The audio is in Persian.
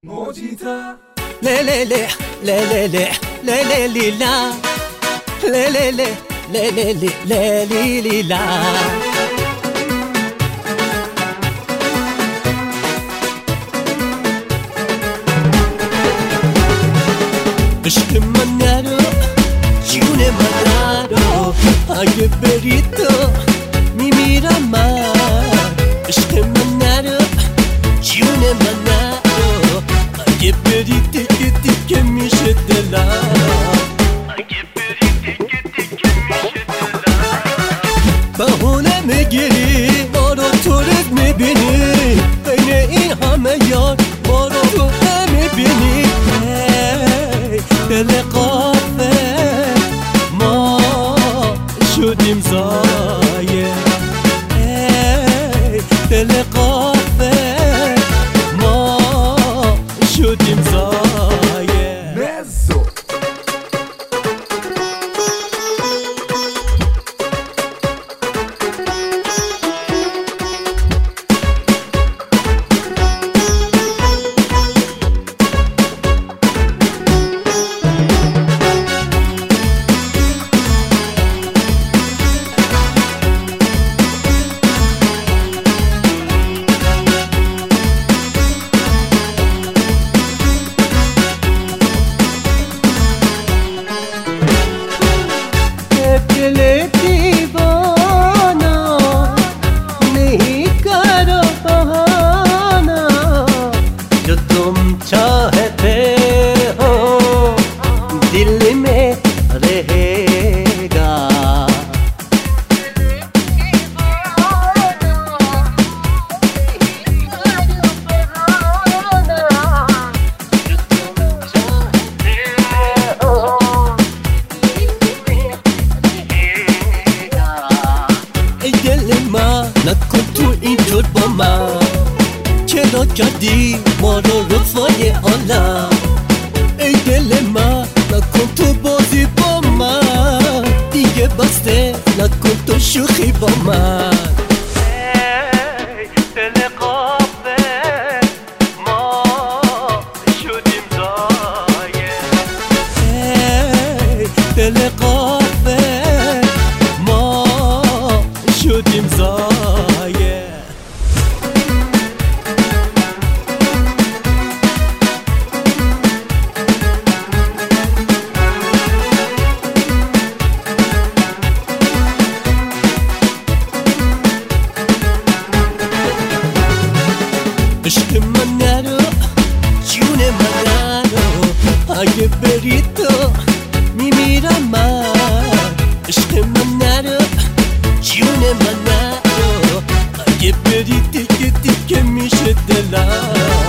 موجیتا له له له له له له له له لی لا له له له له له له له لی لی لا عشق من نرو جون من نرو اگه بری تو میمیرم من عشق من نرو جون من نرو اگه بری دیگه دیگه میشه دلم اگه بری دیگه دیگه میشه دلم بهونه میگیری ما رو طورت میبینی بین این همه یار ما رو تو نمیبینی دل قافه ما شدیم زایه دل قافه ما شدیم زایه مزو चाहते हो दिल में रहेगा दिल माँ न तो اینجور با من چرا کردی ما رو رسوای عالم ای دل من نکن تو بازی با من دیگه بسته نکن تو شوخی با من ای دل قافه ما شدیم زایه ای دل قافه ما شدیم زایه عشق من نرو جون من نرو اگه بری تو میمیرم من عشق من نرو جون من نرو اگه بری دیگه دیگه میشه دلم